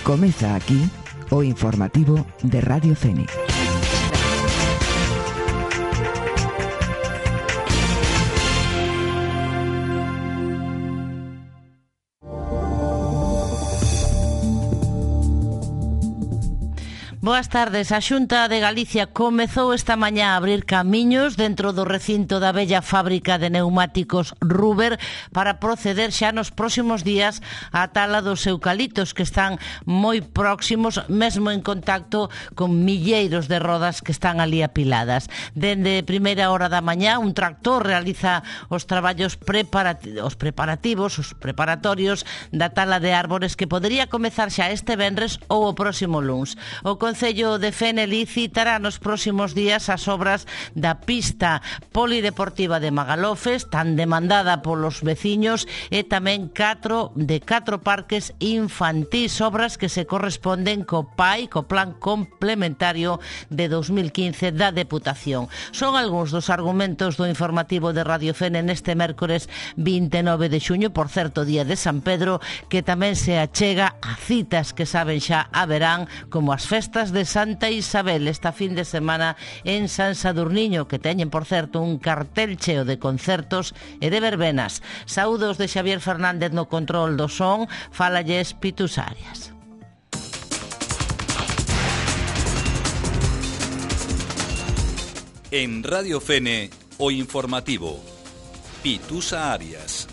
Comeza aquí o informativo de Radio Fénix. Boas tardes. A Xunta de Galicia comezou esta mañá a abrir camiños dentro do recinto da vella fábrica de neumáticos Ruber para proceder xa nos próximos días á tala dos eucaliptos que están moi próximos, mesmo en contacto con milleiros de rodas que están ali apiladas. Dende primeira hora da mañá, un tractor realiza os traballos preparatorios da tala de árbores que podería comezar xa este venres ou o próximo luns. O Concello de Fene licitará nos próximos días as obras da pista polideportiva de Magalofes, tan demandada polos veciños, e tamén 4 parques infantís, obras que se corresponden co PAI, co Plan Complementario de 2015 da Deputación. Son algúns dos argumentos do informativo de Radio Fene neste mércores 29 de xuño, por certo, día de San Pedro, que tamén se achega a citas que saben xa haberán, como as festas de Santa Isabel esta fin de semana en San Sadurniño, que teñen, por certo, un cartel cheo de concertos e de verbenas. Saúdos de Xavier Fernández no control do son, fálalles Pitus Arias. En Radio Fene, o informativo, Pitusa Arias.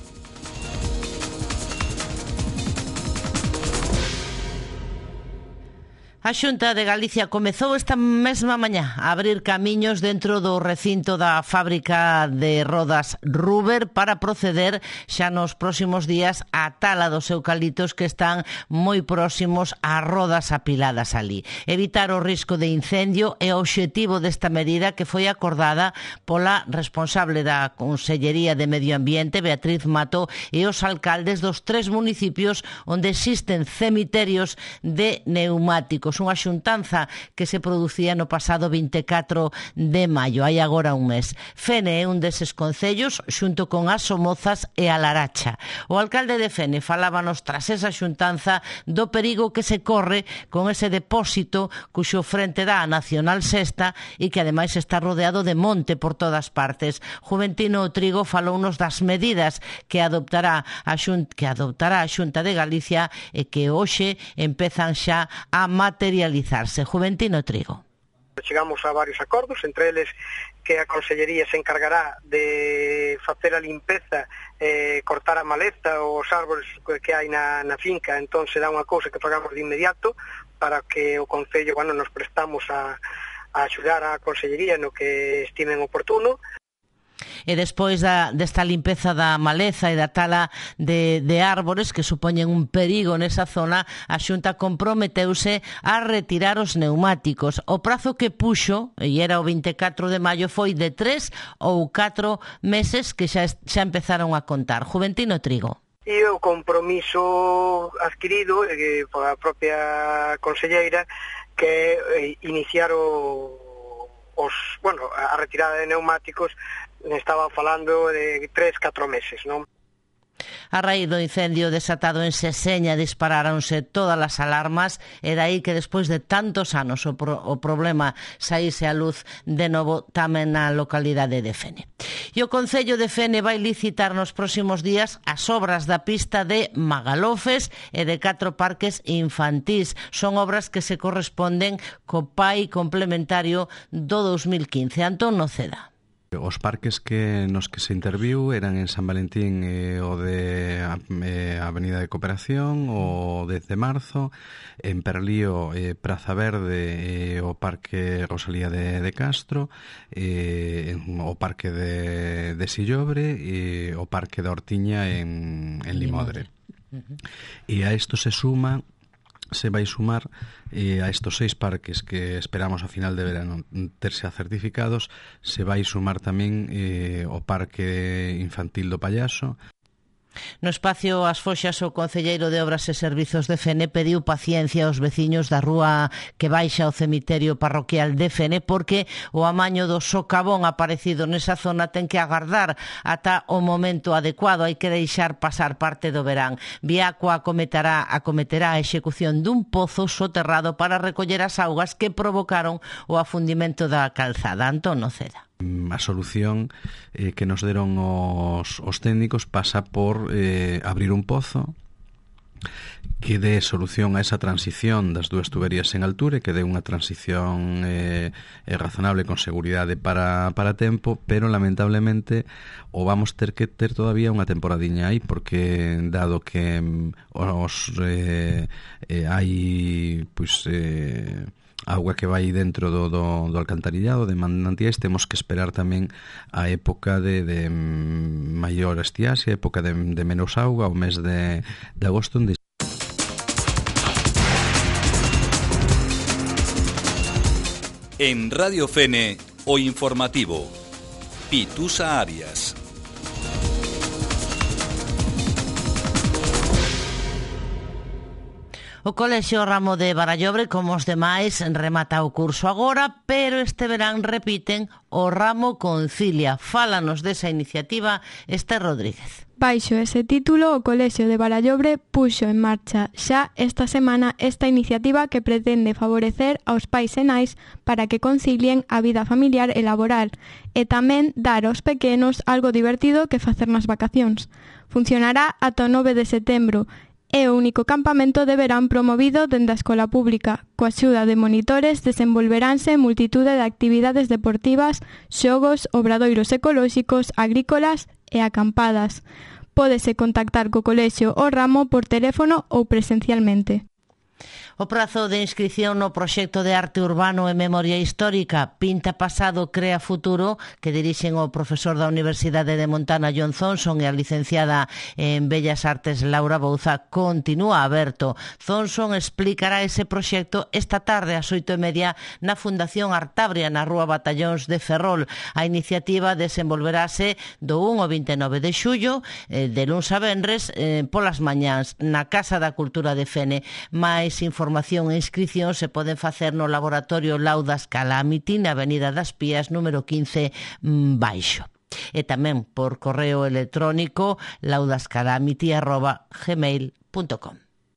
A Xunta de Galicia comezou esta mesma mañá a abrir camiños dentro do recinto da fábrica de rodas Ruber para proceder xa nos próximos días á tala dos eucaliptos que están moi próximos ás rodas apiladas ali. Evitar o risco de incendio é o obxectivo desta medida que foi acordada pola responsable da Consellería de Medio Ambiente, Beatriz Mato, e os alcaldes dos 3 municipios onde existen cemiterios de neumáticos. Unha xuntanza que se producía no pasado 24 de maio, hai agora un mes. Fene é un deses concellos, xunto con As Somozas e a Laracha. O alcalde de Fene falábanos tras esa xuntanza do perigo que se corre con ese depósito cuxo frente dá a Nacional Sexta e que ademais está rodeado de monte por todas partes. Juventino Trigo falounos das medidas que adoptará a Xunta de Galicia e que hoxe empezan xa a materializarse. Juventino Trigo. Chegamos a varios acordos, entre eles que a Consellería se encargará de facer a limpeza, cortar a maleza ou os árbores que hai na finca, entón será unha cousa que fagamos de inmediato para que o Concello, nos prestamos a axudar a Consellería no que estimen oportuno. E despois desta limpeza da maleza e da tala de árbores que supoñen un perigo nesa zona, a Xunta comprometeuse a retirar os neumáticos. O prazo que puxo, e era o 24 de maio, foi de 3 ou 4 meses que xa empezaron a contar. Juventino Trigo. E o compromiso adquirido pola propia conselleira que iniciar a retirada de neumáticos. Estaba falando de 3-4 meses, non? A raíz do incendio desatado en Seseña disparáronse todas as alarmas e dai que despois de tantos anos o problema saíse á luz de novo tamén na localidade de Fene. E o Concello de Fene vai licitar nos próximos días as obras da pista de Magalofes e de 4 parques infantís. Son obras que se corresponden co PAI complementario do 2015. Antón Noceda. Os parques nos que se interviu eran en San Valentín o de Avenida de Cooperación, o 10 de marzo, en Perlío Praza Verde, o Parque Rosalía de Castro, o Parque de Sillobre e o Parque da Hortiña en Limodre. E a isto se vai sumar a estos 6 parques que esperamos a final de verano terse certificados, se vai sumar tamén o Parque Infantil do Pallaso. No espacio As Foxas, o concelleiro de Obras e Servizos de Fene pediu paciencia aos veciños da rúa que baixa ao cemiterio parroquial de Fene porque o amaño do socavón aparecido nesa zona ten que agardar ata o momento adecuado. Hai que deixar pasar parte do verán. Viacua acometerá a execución dun pozo soterrado para recoller as augas que provocaron o afundimento da calzada. Antón Noceda. A solución que nos deron os técnicos pasa por abrir un pozo que dé solución a esa transición das dúas tuberías en altura e que dé unha transición razonable con seguridade para tempo, pero lamentablemente o vamos ter que ter todavía unha temporadiña aí, porque dado que hai auga que vai dentro do alcantarillado de manantiais, temos que esperar tamén a época de maior estiaxe, a época de menos auga, o mes de agosto, onde En Radio Fene, o informativo. Pitusa Arias. O Colexio Ramo de Barallobre, como os demais, remata o curso agora, pero este verán repiten o Ramo Concilia. Fálanos desa iniciativa Esther Rodríguez. Baixo ese título, o Colexio de Barallobre puxo en marcha xa esta semana esta iniciativa que pretende favorecer aos pais e nais para que concilien a vida familiar e laboral e tamén dar aos pequenos algo divertido que facer nas vacacións. Funcionará ata o 9 de setembro. É o único campamento de verán promovido dende a escola pública. Coa axuda de monitores desenvolveránse multitude de actividades deportivas, xogos, obradoiros ecolóxicos, agrícolas e acampadas. Pódese contactar co Colexio o Ramo por teléfono ou presencialmente. O prazo de inscripción no proxecto de arte urbano e memoria histórica Pinta Pasado, Crea Futuro, que dirixen o profesor da Universidade de Montana John Thompson e a licenciada en Bellas Artes Laura Bouza, continúa aberto. Thompson explicará ese proxecto esta tarde ás 8:30 na Fundación Artabria, na Rúa Batallóns de Ferrol. A iniciativa desenvolverase do 1 ao 29 de xullo, de luns a venres, polas mañáns, na Casa da Cultura de Fene. Mais información e inscripción se poden facer no Laboratorio Laudas Calamity na Avenida das Pías, número 15, baixo. E tamén por correo electrónico laudascalamity@gmail.com.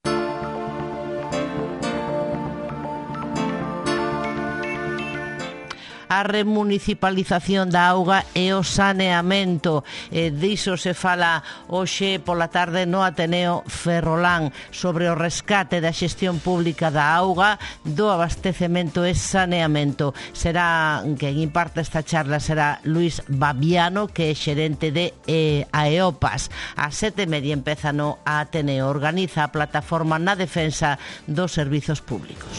A remunicipalización da auga e o saneamento. Diso se fala hoxe pola tarde no Ateneo Ferrolán sobre o rescate da xestión pública da auga, do abastecemento e saneamento. Será quen imparte esta charla será Luis Babiano, que é xerente de AEOPAS. A 7:30 empeza no Ateneo. Organiza a plataforma na defensa dos servizos públicos.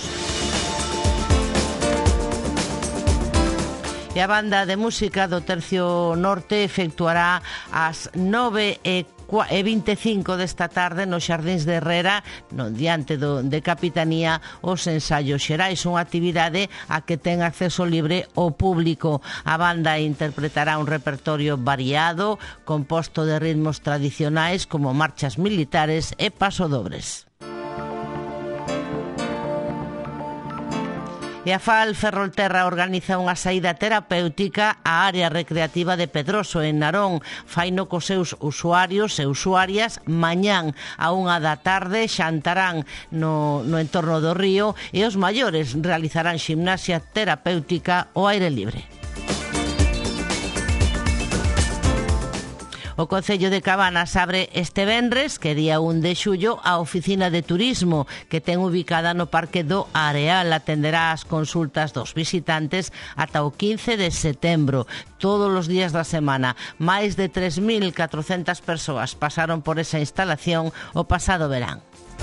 E a banda de música do Tercio Norte efectuará ás 9:25 desta tarde nos Xardíns de Herrera, no diante de Capitanía, os ensaios xerais, unha actividade a que ten acceso libre o público. A banda interpretará un repertorio variado, composto de ritmos tradicionais como marchas militares e pasodobles. E a FAL Ferrolterra organiza unha saída terapéutica á área recreativa de Pedroso, en Narón. Faino cos seus usuarios e usuarias mañán a 1 da tarde, xantarán no entorno do río e os maiores realizarán ximnasia terapéutica ao aire libre. O Concello de Cabanas abre este venres, que é día 1 de xullo, a oficina de turismo que ten ubicada no Parque do Areal. Atenderá as consultas dos visitantes ata o 15 de setembro, todos os días da semana. Máis de 3.400 persoas pasaron por esa instalación o pasado verán.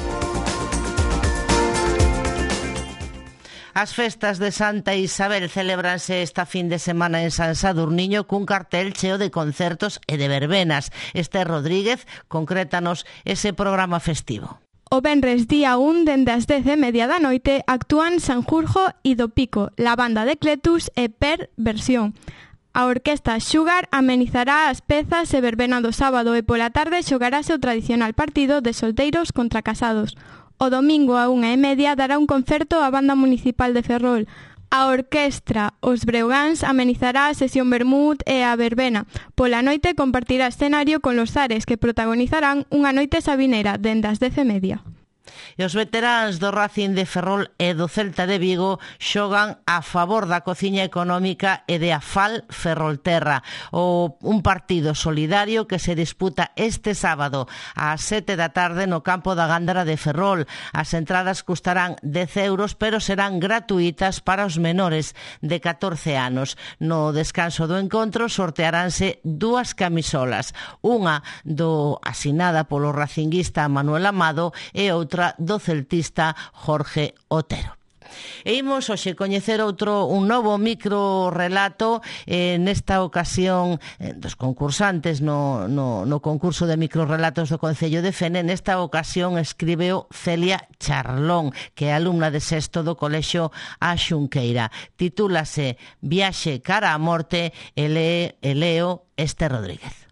As festas de Santa Isabel celebranse esta fin de semana en San Sadurniño cun cartel cheo de concertos e de verbenas. Esther Rodríguez concrétanos ese programa festivo. O venres día 1, dende as 10:30 da noite, actúan Sanjurjo e Do Pico, la banda de Cletus e Per Versión. A orquesta Xugar amenizará as pezas e verbena do sábado e pola tarde xogarase o tradicional partido de solteiros contra casados. O domingo a 1:30 dará un concerto a Banda Municipal de Ferrol. A orquestra Os Breogáns amenizará a sesión vermut e a verbena. Pola noite compartirá escenario con Los Zares, que protagonizarán unha noite sabinera dende as 10:30. E os veteráns do Racing de Ferrol e do Celta de Vigo xogan a favor da cociña económica e de Afal Ferrolterra, un partido solidario que se disputa este sábado ás 7 da tarde no campo da Gándara de Ferrol. As entradas custarán 10 euros, pero serán gratuitas para os menores de 14 anos. No descanso do encontro sortearánse 2 camisolas, unha asinada polo racinguista Manuel Amado e outra do celtista Jorge Otero. E imos hoxe coñecer un novo microrelato, nesta ocasión dos concursantes no concurso de microrelatos do Concello de Fene. Nesta ocasión escribeo Celia Charlón, que é alumna de sexto do Colexio A Xunqueira. Titúlase Viaxe cara a morte e leo Este Rodríguez.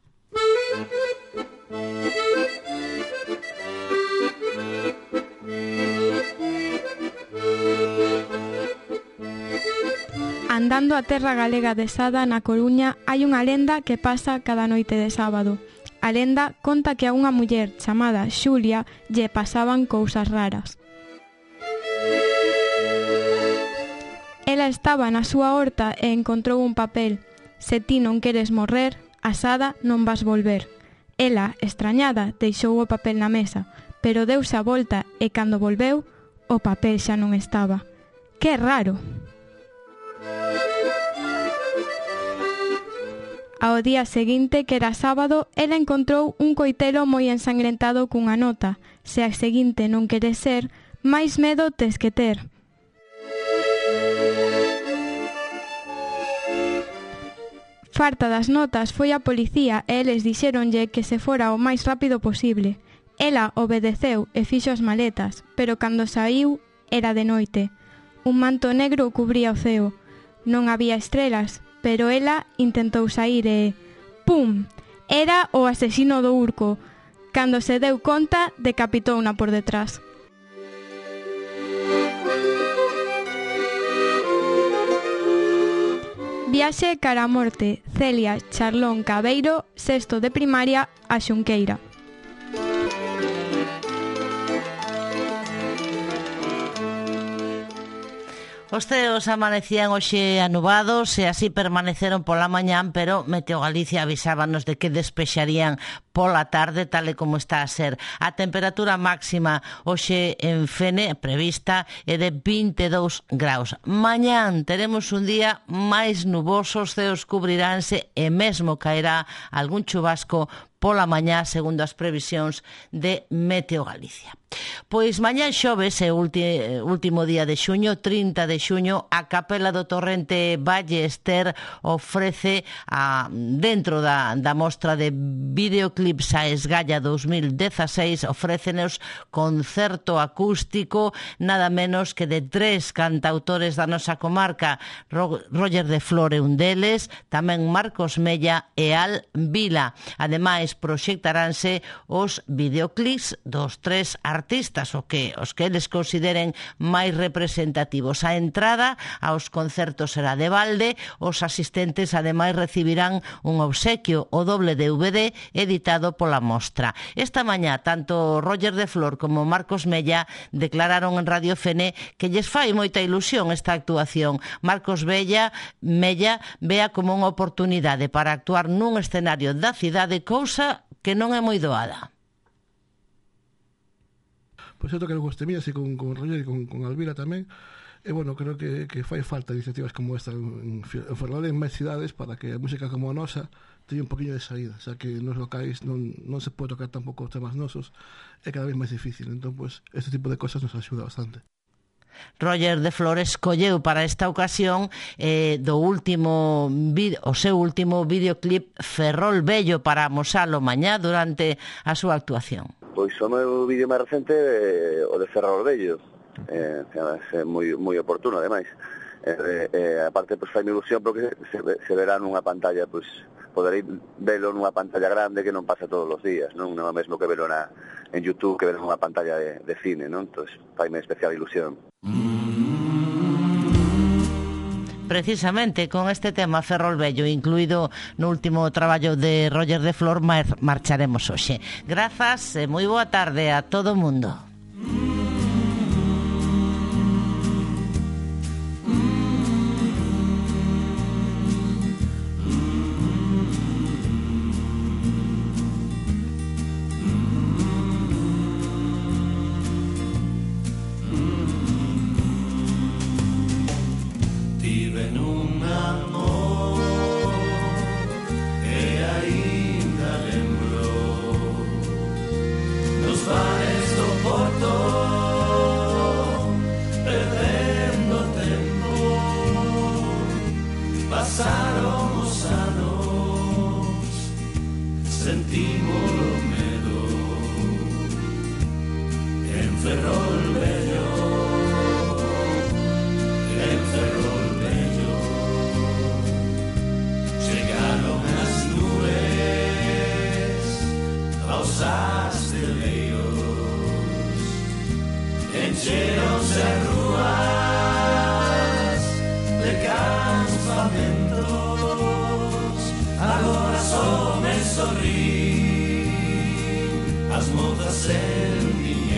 Andando a terra galega de Sada, na Coruña, hai unha lenda que pasa cada noite de sábado. A lenda conta que a unha muller chamada Xulia lle pasaban cousas raras. Ela estaba na súa horta e encontrou un papel. Se ti non queres morrer, a Sada non vas volver. Ela, extrañada, deixou o papel na mesa, pero deuse a volta e cando volveu, o papel xa non estaba. Que raro! Ao día seguinte, que era sábado, ela encontrou un coitelo moi ensangrentado cunha nota: se a seguinte non queres ser, máis medo tes que ter. Farta das notas, foi a policía e eles dixéronlle que se fora o máis rápido posible. Ela obedeceu e fixo as maletas, pero cando saíu era de noite. Un manto negro cubría o ceo. Non había estrelas, pero ela intentou saír e... ¡pum! Era o asesino do Urco. Cando se deu conta, decapitouna por detrás. Viaxe cara a morte, Celia Charlón Cabeiro, sexto de primaria, A Xunqueira. Os ceos amanecían hoxe anubados e así permaneceron pola mañán, pero Meteo Galicia avisábanos de que despexarían pola tarde, tal e como está a ser. A temperatura máxima hoxe en Fene prevista é de 22 graus. Mañán teremos un día máis nuboso, os ceos cubriránse e mesmo caerá algún chubasco pola mañá, segundo as previsións de Meteo Galicia. Pois mañán xoves é o último día de xuño, 30 de xuño, a Capela do Torrente Valle Ester ofrece dentro da mostra de videoclips a Esgalla 2016, ofrécenos concerto acústico nada menos que de 3 cantautores da nosa comarca. Roger de Flor é un deles, tamén Marcos Mella e Al Vila. Ademais, proxectaránse os videoclips dos 3 artistas, os que eles consideren máis representativos. A entrada aos concertos será de balde. Os asistentes ademais recibirán un obsequio, o doble DVD editado pola mostra. Esta mañá, tanto Roger de Flor como Marcos Mella declararon en Radio Fene que lles fai moita ilusión esta actuación. Marcos Mella vea como unha oportunidade para actuar nun escenario da cidade, cousa que non é moi doada. Por certo que gostei así con Roger e con Alvira tamén. E bueno, creo que fai falta iniciativas como esta en Ferrol e en máis cidades para que a música como a nosa teña un poquinho de saída, xa que nos locais non se pode tocar tampouco os temas nosos, é cada vez máis difícil. Entón, pues, este tipo de cosas nos axuda bastante. Roger de Flores colleu para esta ocasión o seu último videoclip Ferrol Bello para amosalo mañá durante a súa actuación. Pois o meu vídeo máis recente o de Ferrol Bello, é moi oportuno ademais. aparte, pois faime ilusión porque se verá nunha pantalla, pois poderei velo nunha pantalla grande que non pasa todos os días, non é o mesmo que velo en YouTube, que velo nunha pantalla de cine, non? Entón, faime especial ilusión. Precisamente con este tema Ferrol Vello incluído no último traballo de Roger de Flor marcharemos hoxe. Grazas e moi boa tarde a todo o mundo. Pasaron os anos, sentimos o medo en Ferrol Vello, chegaron as nubes aos asteleiros, encheronse as rúas de campamentos, agora só me sorrí as mozas en